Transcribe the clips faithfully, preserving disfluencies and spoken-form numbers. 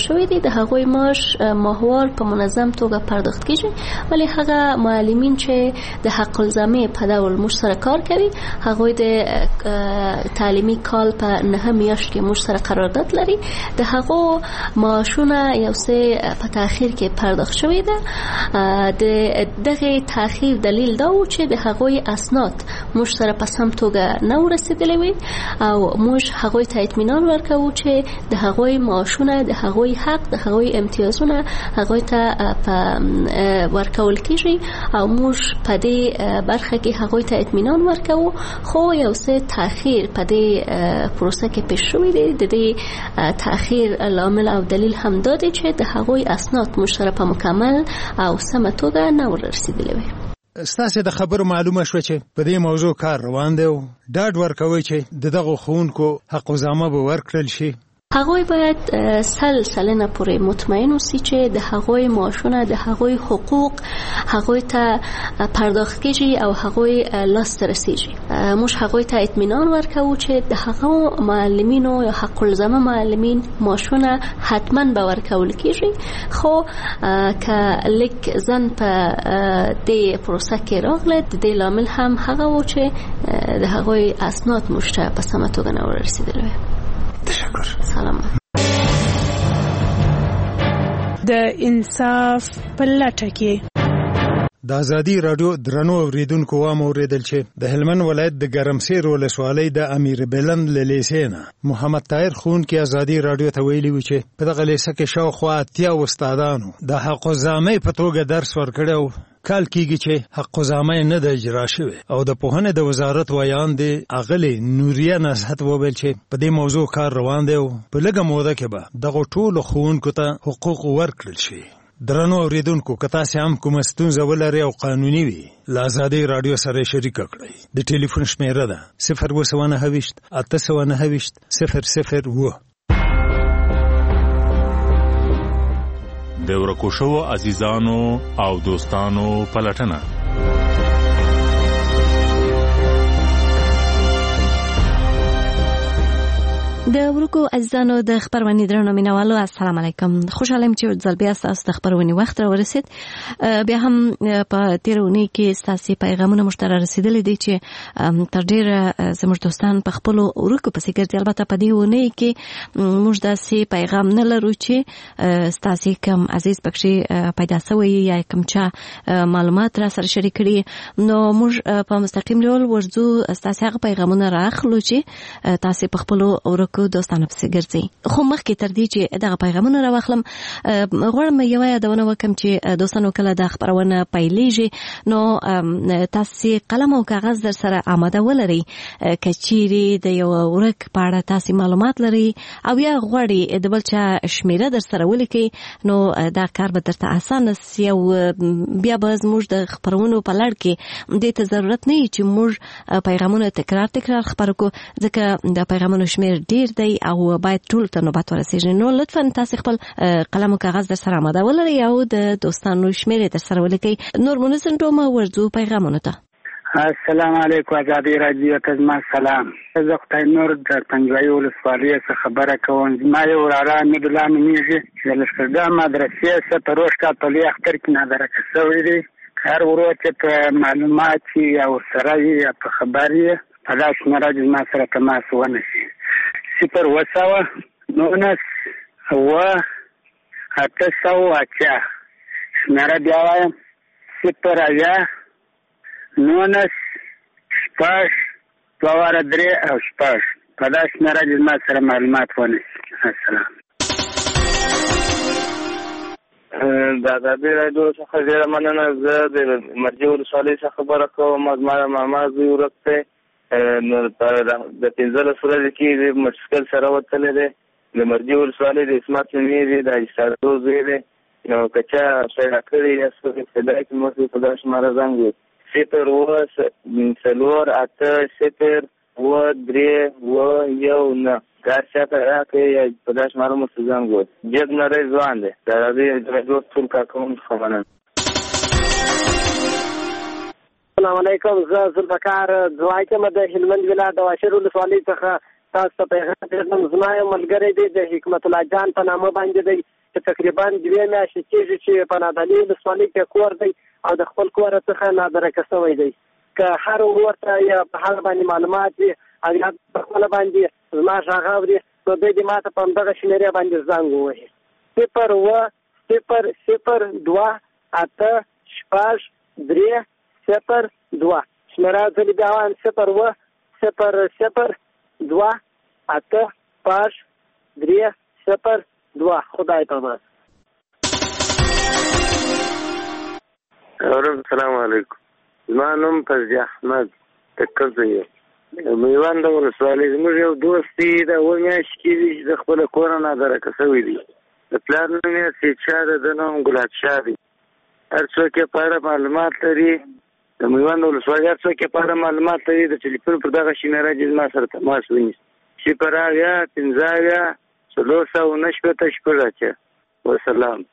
شوی دی د هغوی معاش ماهوار په منظم توګه پرداخت کیږي، ولی هغه معلمین چې د حق الزامه په ډول موږ سره کار کوي هغوی د تعلیمي کال په نه میاشت کې موږ سره قرارداد لري، د هغو معاشونه یو څه په تاخير کې پرداخت شوی ده. د دغه تاخير دلیل دا و چې د هغوی اسناد موږ سره په سم توګه نه ورسېدلې وي او موږ هغوی ته اطمینان ورکوو چې د هغوی معاشونه، د هغوی حق، د هغوی امتیازونه هغوی ته په ورکول کیږي او موږ په دې برخه کې هغوی ته اطمینان ورکوو. خو یو څه تاخير په دې پروسه کې پیښ شوی دی. د دې تاخير لامل او دلیل هم دا دی چې د هغوی اسناد موږ سره په مکمل او سمه توګه نه ورسېدلې وي. ستاسو د خبرو معلومه شو چې په دې موضوع کار روان دی او ډاډ ورکوي چې دغه ښوونکو حق الزامه به ورکړل شي. هغوی باید سل سلنه پورې مطمئن اوسي چې د هغوی معاشونه، د هغوی حقوق هغوی ته پرداخت کیږي او هغوی لاس ته رسیږي. موږ هغوی ته اطمینان ورکوو چې د هغو معلمینو یا حق الزامه معلمین معاشونه حتما به ورکول کیږي. خو که لیک زن په دې پروسه کې راغله د دې لامل هم هغه و چې د هغوی اسناد موږ ته په سمه توګه نه ورسېدل. تشکر. سلام. د انصاف په لټه کې د ازادي رادیو درنو اوریدونکو وام اوریدل چې د هلمند ولایت د ګرمسیر ولسوالۍ د امیر بلند لیسینا محمد طاهر خون کې ازادي رادیو ته ویلي و چې په دغه لیسه کې شاوخوا اتیا استادانو د حق الزامه په توګه درس ورکړو. کال کېږي چې حق الزامه نه د اجرا شوی او د پوهنې د وزارت ویان دی اغلی نوریه نصحت وویل چې په دې موضوع کار روان دی او په لږه موده کې به دغه ټولو ښوونکو ته حقوق ورکړل شي. درنو اوریدونکو که تاسو هم کومه ستونزه ولرئ او قانوني وي له ازادي رادیو سره شریک کړئ. د ټلیفون شمیره ده صفر اووه سوه نهه ویشت اته سوه نهه ویشت صفر صفر اووه. د ورکو شوو عزیزانو او دوستانو پلټنه. د ورکو عزیزانو د خبرونې درنو مینوالو السلام علیکم. خوشحاله یم چې ځل بیا تاسو د خبرونې وخت را ورسید. بیا هم په تیرونی کې تاسو پیغامونه مشترک رسیدلې دي چې تر ډیره زموږ دوستان په خپل ورکو پسې ګرځي. البته په دې ونی کې موږ داسې پیغام نه لرو چې تاسو کوم عزیز پکې پیدا شوی یا کوم چا معلومات را سره شریک کړي، نو موږ په مستقیم ډول ورځو تاسو هغه پیغامونه راخلو چې تاسو په خپل ورکو کو دوستانو پسې ګرځي. خو مخکې تر دې چې دغه پیغامونه راوخلم غواړم یو یادونه وکم چې دوستانو کله د خبرونه پیلېږي نو تاسو قلم او کاغذ در سره آماده ولرئ. کچيري د یو ورک په اړه تاسو معلومات لري او یا غواړئ د بل چا شمیره در سره ولیکئ نو دا کار به درته اسانه سي او بیا به زموږ د خبرونو په لړ کې دې ته ضرورت نه چې موږ پیغامونه تکرار تکرار خبرو کو، ځکه د پیغامونو شمیر ډیر دی او باید ټول ته نوبت ورسیږي. نو لطفا تاسو خپل قلم او کاغذ در سره آماده ولرئ او د دوستانو شمیرې در سره ولیکئ. نور منسن دومه ورځو پیغامونه ته. السلام علیکم ازادي رادیو ته زما سلام. زه خدای نور د پنځوي ولسوالۍ څخه خبره کوم. ما یو وراره مې د لامنیږي د لښکرګاه مدرسې څخه تر اوسه کا په لې اختر کې نه درک شوی دی. هر ورو چې په معلومات یا سره یا په خبرې په داس مراد ما سره تماس ونشي. صفر وسوه نونس و اته سوه اتیا شمیره بیا وایم صفر اویا نونس شپږ دوه واره درې او شپږ په دا شمیره دې ما سره معلومات ونیسي. السلام. د ازادي رادیو څخه ډېره مننه. زه د مرجې ولسوالۍ څخه خبره کوم. زما ماما زوی ورک دی نو د پنځلس ورځې کې موټرسایکل سره وتلی دی. د مرجې ولسوالۍ د اسمت نومېږي، د حاجي سادو زوی دی. نو که چا پیدا کړی یا څوک پیدا کړي موږ په دا شماره زنګ وکړو. صفر اووه څلور اته صفر اووه درې اووه یو نه. دا چاته راکړئ یا په دا شماره موږ زنګ وکړو. جګ نری ځوان دی. د رادیو ټول کارکوونکو مننه. السلام علیکم. زه ذوالفقار ځواکم د هلمند ولایت د واشر ولسوالۍ څخه تاسو ته پیغام درځم. زما یو ملګری دی د حکمت الله جان په نامه باندې دی چې تقریبا دوې میاشتې کېږي چې په نادعلي ولسوالۍ کې کور دی او د خپل کور څخه نادرکه شوی دی. که هر ورته یا په هغه باندې معلومات وي او یا په خپله باندې زما غږ اوري نو دی دې ما ته په همدغه شمېرې باندې زنګ ووهي. صفر اووه صفر صفر دوه اته شپږ درې صفر دوه. شمېره ځلې بیا وایم صفر اووه صفر صفر دوه اته شپږ درې صفر دوه. خدای پامان. السلام علیکم. زما نوم فضل احمد ټکر دی. میوند ولسوالۍ زموږ یو دوست دی د اووه میاشتې کېږي چې د خپله کوره نادرکه شوی دی. د پلار نوم یې سید شاه دی، د نوم ګلاد شاه دی. هر څوک یې په اړه معلومات لري، د میوند ولسوالۍ هر څوک یې په اړه معلومات لري، د ټلیفون پر دغه شمېره چې زما سره تماس ونیسي. صفر اویا پنځه اویا څلور سوه نهه شپېته شپږ اتیا. وسلام.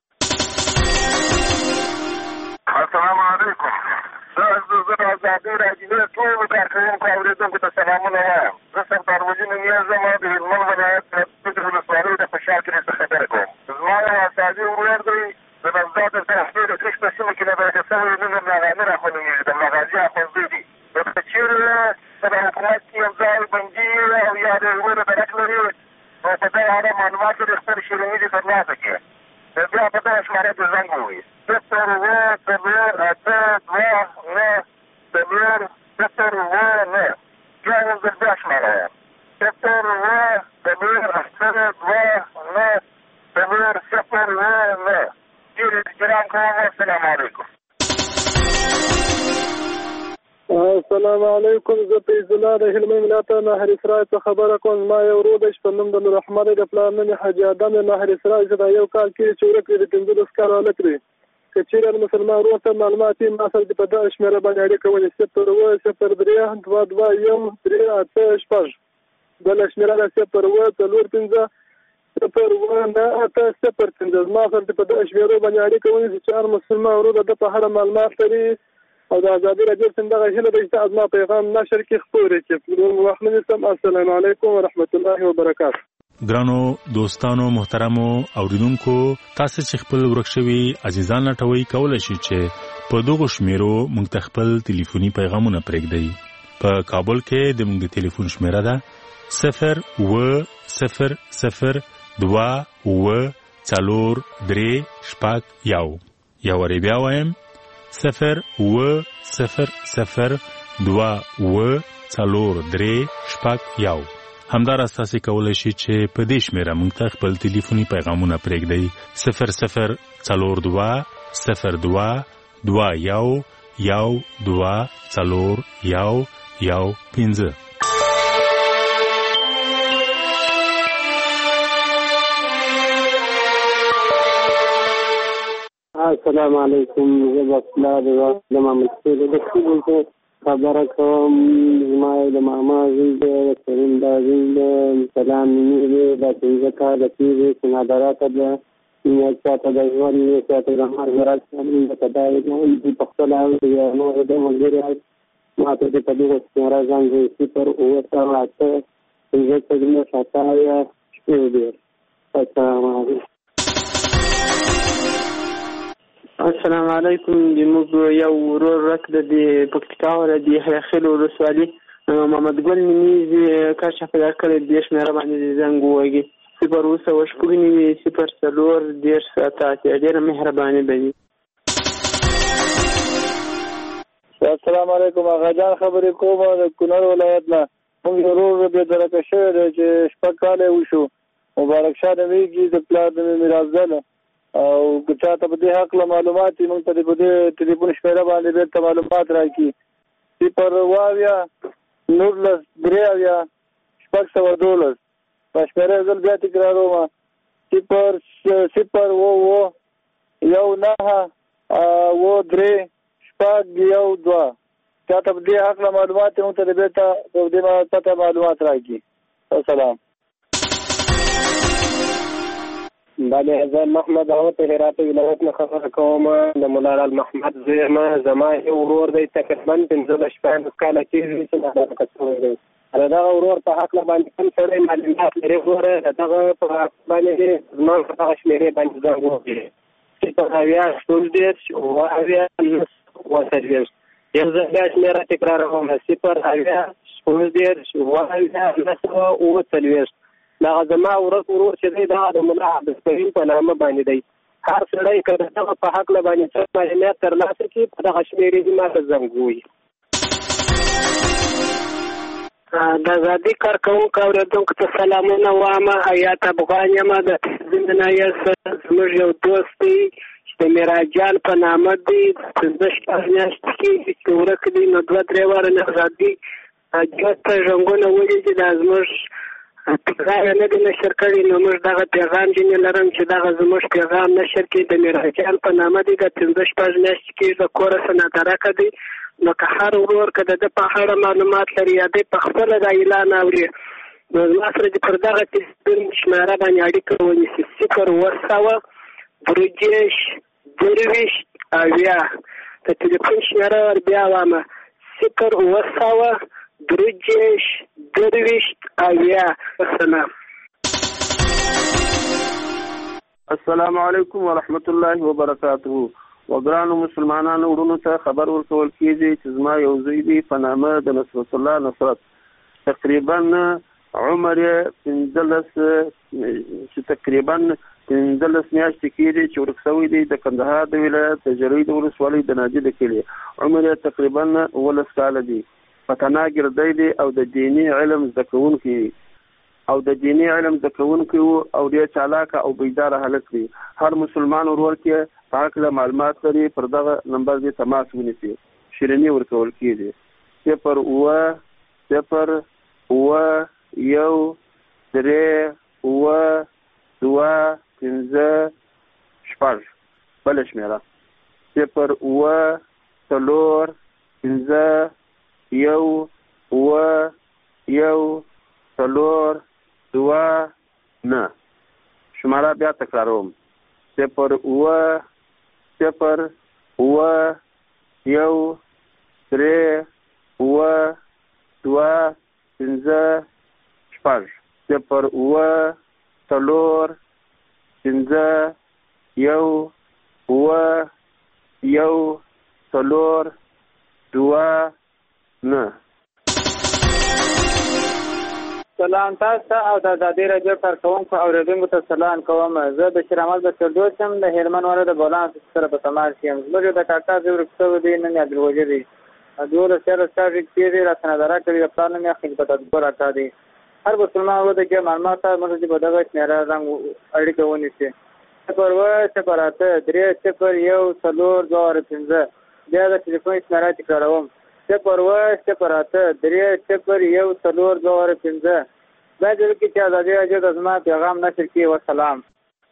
السلام علیکم. زه د ازادۍ راډیو ټولو کارکوونکو اورېدونکو ته سلامونه وایم. زه سردار وجي نومیز یم او د هلمند ولایت د بدر ولسوالۍ د خوشحال کلي څخه خبره کوم. زما یو استازي ورور دی د نوزاد د تحصیل د کښت په سیمه کې نادرکه شوی نوم یې ملاغامر اخوند نومېږي، د ملاغازي اخوندزی دی. نو که چېرې د حکومت کې یو ځای بندي او یا د ورور درک لري نو په دغه اړه معلومات لري خپل شیریني دې ترلاسه کړي. بیا په دغه شمېرې ته زنګ ووهي. صفر اووه څلور اته دوه نه څلور صفر اووه نه. بیا یو ځل بیا شمېره وایم صفر اووه څلور اته دوه نه څلور صفر اووه نه. ډېر احترام کوم. السلام علیکم. السلام علیکم. زه فیض الله د هلمند ولایت نهر اسرای څخه خبره کوم. ما یو ورور دی چې په نوم د نور احمد دی، د پلار نوم یې حاجي ادم دی. نهر اسرای چې دا یو کال کېږي چې ورک دی، د پنځلس کاله هلک دی. که چېرې مسلمان ورور ته معلومات وي ما سره دې په دغه شمېره باندې اړیکه ونیسي. صفر اووه صفر درې دوه دوه یو درې اته شپږ. بله شمېره ده صفر اووه څلور پنځه صفر اووه نه اته صفر پنځه. زما سره دې په دغه شمېرو باندې اړیکه ونیسي چې هر مسلمان ورور د ده په اړه معلومات لري او د ازادي راډیو څخه دغه هیله ده چې زما پیغام نشر کې خپور کړي. وخت نیسم. السلام علیکم ورحمت الله وبرکاته. ګرانو دوستانو محترمو اوریدونکو، تاسو چې خپل ورک شوي عزیزان لټوي کولای شئ چې په دغه شمیرو موږ ته خپل ټلیفوني پیغامونه پرېږدئ. په کابل کې د موږ د ټلیفون شمیره ده صفر اووه صفر صفر دوه اووه څلور درې شپږ یو. یو وارې بیا وایم صفر اووه صفر صفر دوه اووه څلور درې شپږ یو. همداراز تاسو کولای شئ چې په دې شمیره موږ ته خپل ټلیفوني پیغامونه پرېږدئ. صفر صفر څلور دوه صفر دوه دوه یو یو دوه څلور یو یو پنځه. السلام علیکم. زه بسلا د محمد د خپل خبره کوم. زما د ماما زوی دی، د کریم دا زوی دی. سلام مینې دی، دا پنځه کاله کېږي چې نادراته ده. یا چاته د ژوند دی، چاته د مرګ راز ته دا یې په خپله یا نور د ملګري ما ته دې په دغه شمېره زنګ ووهي صفر اووه سوه اته پنځه څلوېښت اته اویا شپږ دېرش. السلام علیکم. السلام علیکم. زموږ یو ورور رک د دې پکتیکا ولایت د یحیی خیل ولسوالي محمد ګل نومیږي. کشف پیدا کړی دې شمېره باندې زنګ ووهي صفر اووه سوه شپږ نوي صفر څلور دېرش اته اتیا. ډېره مهرباني به وي. السلام علیکم. آغا جان خبرې کوم د کونړ ولایت نه. موږ یو ورور بېدرکه شوی دی چې شپږ کاله یې وشو. مبارک شاه نومیږي، د پلار نوم یې میرافضل. او که چاته په دې حق له معلومات وي موږ ته په دې ټلیفون شمېره باندې بېرته معلومات راکړي. صفر اووه اویا نولس درې اویا شپږ سوه دولس. په شمېره زل بیا تکراروم صفر صفر اووه اووه یو نهه اووه درې شپږ یو دوه. چاته په دې حق له معلومات وي موږ ته بېرته په دې پته معلومات راکړي. السلام. بله زه محمد هوت هرات ولایت نه خبره کوم. د مولال محمد زوی یم. زما یو ورور دی تقریبا پنځلس شپاړس کاله کېږي چې نادرکه شوی دی. دغه ورور په حق باندې کوم سړی معلومات لري وروره دغه په حق باندې زما په هغه شمېرې باندې زنګ ووهي صفر اویا شپږ دېرش اووه اویا نهه اووه څلوېښت یو ځل بیا شمېره تکراروم صفر اویا شپږ دېرش اووه اویا نهه سوه اووه څلوېښت دغه زما ورک ورور چې دی دغه د ملا عبدالکریم په نامه باندې دی. هر سړی که د دغه په حق باندې څه معلومات ترلاسه کړي په دغه شمېرې دې ما ته زنګ ووهي. د ازادي کارکوونکو اورېدونکو ته سلامونه وایم. حیات افغان یم د زندنایه زموږ یو دوست دی چې د میراجان په نامه دی پنځه شپږ میاشتې کېږي چې ورک دی نو دوه درې واره نه ازادي جوت ته ژوندونه ولیدي دا زموږ پیغام نه دی نشر کړی نو موږ دغه پیغام ځینې لرم چې دغه زموږ پیغام نشر کړي د میراجان په نامه دی د پنځه شپږ میاشتې کېږي د کوره څه نادرکه دی نو که هر ورور که د ده په اړه معلومات لري یا دی په خپله دا اعلان اوري نو زما سره دې پر دغه تلیفون شمېره باندې اړیکه ونیسي صفر اووه سوه درې دېرش درویشت اویا د تلیفون شمېره ور بیا وایم صفر اووه سوه درې دېرش درویشت اویا. السلام السلام علیکم ورحمت الله وبرکاته. وګرانو مسلمانانو وروڼو ته خبر ورکول کېږي چې زما یو زوی دی په نامه د نصرت الله نصرت تقریبا عمر یې پنځلس چې تقریبا پنځلس میاشتې کېږي چې ورک شوی دی د کندهار د ولایت د جرۍ د ولسوالۍ د ناجي د کلي. عمر یې تقریبا اوولس کاله دی. پتنا ګردی دی او د دیني علم زده کوونکی او د دیني علم زده کوونکی او ډېر چالاکه او بیداره هلک دی. هر مسلمان ورور کې په هکله معلومات لري پر دغه نمبر دې تماس ونیسي. شیریني ورکول کېږي صفر اووه صفر اووه یو درې اووه دوه پنځه شپږ. بله شمېره صفر اووه څلور پنځه یو اووه یو څلور دوه نه. شماره بیا تکراروم صفر اووه صفر اووه یو درې اووه دوه پنځه شپږ. صفر اووه څلور پنځه یو اووه یو څلور دوه نه. سلام تاسو ته او د ازادي راډیو کارکوونکو اورېدونکو ته سلام کوم. زه د شیرعمل بشردوست یم د هلمند ولایت د بولان سره په تماس یم. زموږ د کاکا زوی ورک شوی دی نن یې عبدالوجید دی دولس یاره سټاژ کېږي راسره نظاره کوي د پلار نوم یې خدمتګار اکا دی. هر مسلمان ورور د معلومات موږ چې په دغه شمېره رنګ اړیکه ونیسي صفر اووه صفر اته درې صفر یو څلور دوه اووه پنځه. بیا د تلیفون شمېره تکراروم صفر اووه صفر اته درې صفر یو څلور دوه اووه پنځه. دا ځل کې چې ازادي راډیو د زما پیغام نشر کړي. وسلام.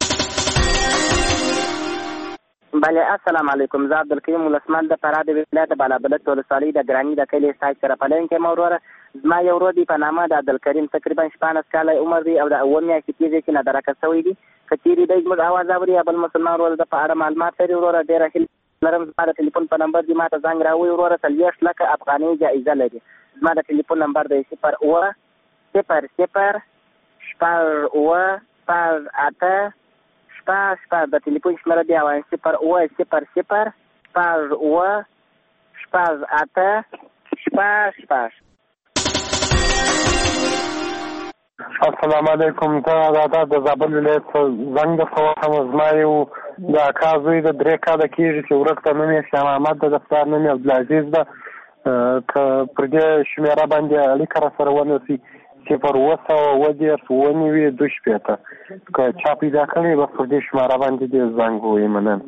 بله السلام علیکم. زه عبدالکریم ولسمند د فراه د ولایت د بالابلد ولسوالۍ د ګراني د کلي سایټ سره پلین کې موروره. زما یو ورور دی په نامه د عبدالکریم تقریبا شپاړس کاله عمر دی او د اووه میاشتې کېږي چې نادرکه شوی دی. که چیرې دی زموږ اواز اوري یا بل مسلمان ورور د په اړه معلومات لري وروره ډېره هیله لرم زما د ټلیفون په نمبر دې ما ته زنګ راووایي وروره څلوېښت لکه افغانۍ جایزه لري. زما د ټلیفون نمبر دی صفر اووه صفر صفر شپږ اووه شپږ اته شپږ شپږ. د ټلیفون شمېره بیا وایم صفر اووه صفر صفر شپږ اووه شپږ اته شپږ شپږ. السلام علیکم. زه دا د زابل ولایت زنګ درته وهم. زما یو د اکا زوی د درې کاله کېږي چې ورک ته نوم یې شاه محمد ده د پلار نوم یې عبدالعزیز ده. که پر دې شمېره باندې اړیکه راسره ونیسي صفر اووه سوه اووه دېرش اووه نوي دوه شپېته. که چا پیدا کړی بس پر دې شمېره باندې دې زنګ ووایي. مننه.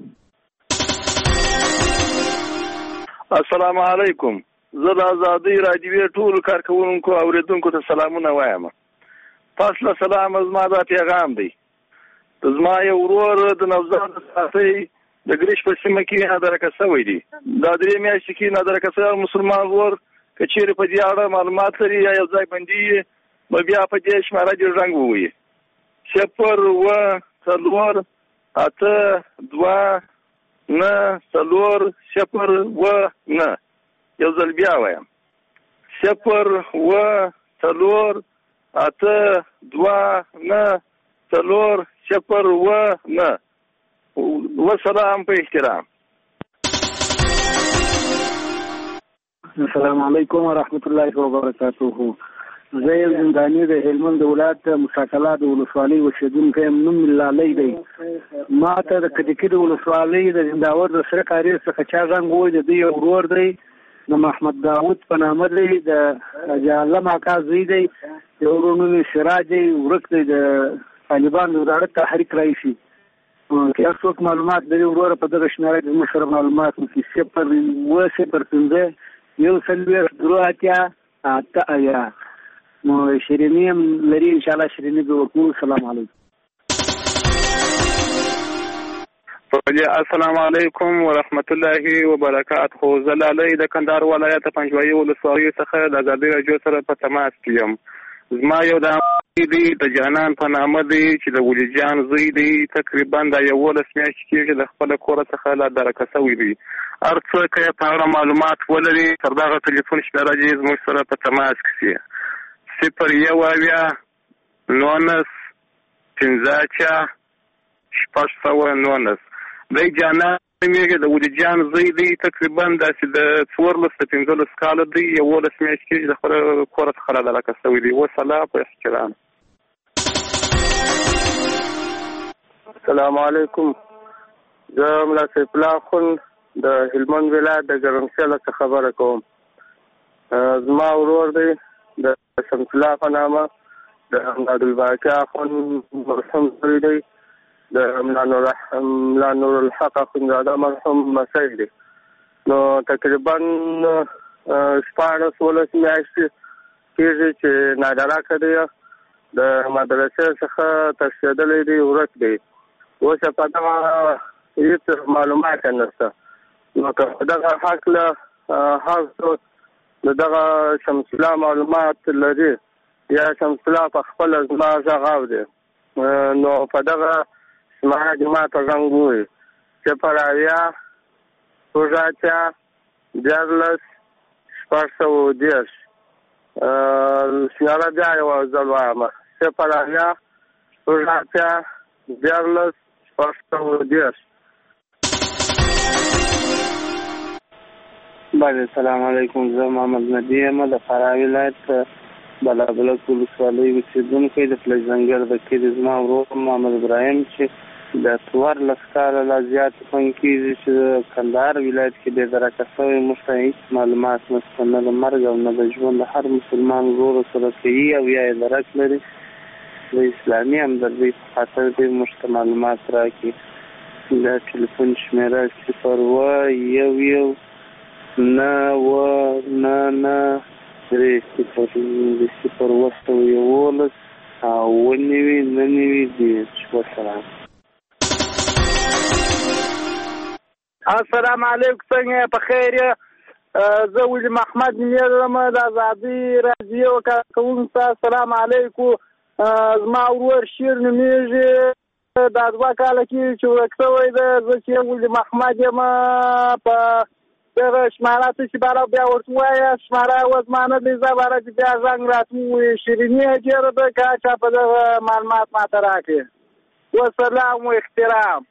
السلام علیکم. زه د ازادۍ راډیوې ټولو کارکوونکو اورېدونکو ته سلامونه وایم. فاصله سلام زما دا پیغام دی. د زما یو ورور د نوزاد ساتۍ د ګریش په سیمه کې نادرکه شوی دی. دا درې میاشتې کې نادرکه شوی مسلمان ورور که چیرې په دې اړه معلومات لري یا یو ځای بندي به بیا په دې شمېره دې زنګ ووایي صفر اووه څلور اته دوه نه څلور صفر اووه نه. یو ځل بیا وایم صفر اووه څلور اته دوه نه څلور صفر اوه نه. وسلام په احترام. السلام علیکم ورحمۃ اللہ وبرکاتہ. زه یم زنداني د هلمند ولایت مشاکله د ولسوالۍ اوسېدونکی یم. نوم مې لالی دی. ما ته د کدکي د ولسوالۍ د زنداور د سره کاري څخه چا زنګ وویل د دوی یو ورور دی د محمد داود په نامه دی، د جالم اکا زوی دی، د ورور نوم یې سراج دی، ورک دی د طالبانو د زاړه تحریک رئیسي. که څوک معلومات لري وروره په دغه شمېره کې زموږ سره معلومات وکړي. صفر اوه صفر پنځه یو څلوېښت درې اتیا اته اویا. نو شیریني هم لري، انشاءالله شیریني به وکړو. السلام علیکم. السلام علیکم ورحمت الله وبرکاته. زه لالی د کندهار ولایت پنجوایي ولسوالۍ څخه د ازادي راډیو سره په تماس کې یم. زما یو د دی د جانان په نامه دی چې د ولی جان زوی دی. تقریبا د یولس میاشتې کېږي د خپل کور څخه لا درکه سوی دی. هر څه که په اړه معلومات ولري تر دغه ټلیفون شمېره دې زموږ سره په تماس کې شي. صفر یو اویا نولس پنځه اتیا شپږ سوه نولس. دی جانان نومېږي، د ولی جان زوی دی. تقریبا داسې د څوارلس د پنځلس کاله دی. یولس میاشتې کېږي د خپل کور څخه را درکه سوی دی. وسلام په احترام. السلام علیکم. زه ملا سیف الله خون د هلمند ولایت د ګرمسیله څخه خبره کوم. زما ورور دی د شمس الله په نامه، د عبدالباقي اخون مرحوم زوی دی، د ملا نور الحق اخونزاده مرحوم مسئ دی. نو تقریبا شپاړس ولس میاشتې کېږي چې نادراکه دی، د مدرسې څخه تښتېدلی دی، ورک دی. اوس په دغه هېڅ معلومات یې نشته. نو که په دغه هکله هر څوک د دغه شمس الله معلومات لري یا شمس الله په خپله زما غږ اوري، نو په دغه شماره کې ما ته زنګ ووایي. صفر اویا شپږ اتیا دیارلس شپږ سوه دېرش. شماره بیا یوه ځل وایم. صفر اویا شپږ اتیا دیارلس شپږ سوه دېرش. بله السلام علیکم. زه محمد ندی یم د فراه ولایت بلابلک ولسوالۍ اوسېدونکی د فلج زنګر د کلي. زما ورور محمد ابراهیم چې د څوارلس کاله لا زیات خوند کېږي چې د کندهار ولایت کې بې درکه شوی. موږ ته هېڅ معلومات نشته، نه د مرګ او نه د ژوند. د هر مسلمان ورور سره کوي او یا یې درک لري. د اسلامي همدردۍ په خاطر دې موږ ته معلومات راکړي. د ټلیفون شمېره صفر اوه یو یو نه اوه نه نه درې صفر د صفر اوه سوه یولس او اوه نوي نه نوي دېرش. وسلام. السلام علیکم. څنګه په خیر یې؟ زه ولی محمد نومېږم د ازادي راډیو کارکوونکی. السلام علیکم. زما ورور شیر نومېږي، دا دوه کاله کېږي چې ورک شوی دی. زه چې ولی محمد یم په دغه شماره ته چې باره بیا ورته ووایه شماره اوس ما نه دی، زه باره چې بیا زنګ راته ووایي. شیریني یې ډېره ده که چا په دغه معلومات ما ته راکړي. وسلام و احترام.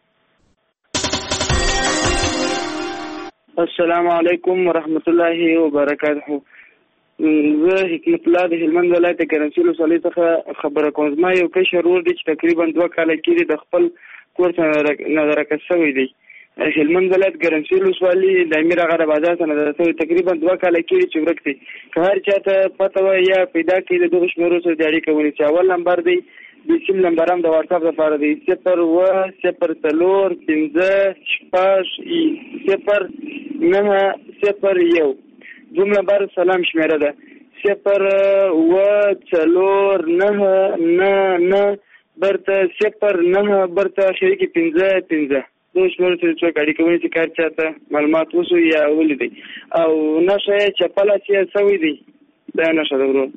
السلام علیکم ورحمت الله وبرکاته. زه حکمت الله د هلمند ولایت ګرمسیر ولسوالۍ څخه خبره کوم. زما یو کشر ورور دی چې تقریبا دوه کاله کېږي د خپل کور څخه نادرکه شوی دی. هلمند ولایت ګرمسیر ولسوالۍ د امیر اغا بازار څخه نادرکه شوی تقریبا دوه کاله کېږي چې ورک دی. که هر چا ته پته وایي یا پیدا کړي د دغو شمېرو سره د اړیکه ونیسي. اول نمبر دی د سیم نمبر هم د واټساپ لپاره دی صفر اوه صفر څلور پنځه شپږ صفر نهه صفر یو. دوم نمبر سلام شمېره ده صفر اوه څلور نهه نه نه برته صفر نهه برته اخري کې پنځه پنځه. دغه شمېرو سره څوک اړیکه ونیسي که هر چا ته معلومات وسو یا ولیدئ او نښه یې چپله چې سوی دی دا نښه ده ورور.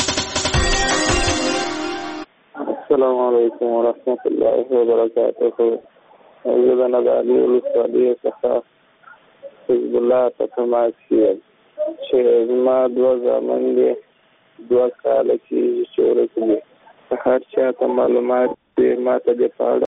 السلام علیکم ورحمت الله وبرکاته. زه د نادعلي ولسوالۍ څخه حزب الله په تماس کې یم چې زما دوه زامن دي دوه کاله کېږي چې ورک دي. هر چا ته معلومات دي، ما ته د په اړه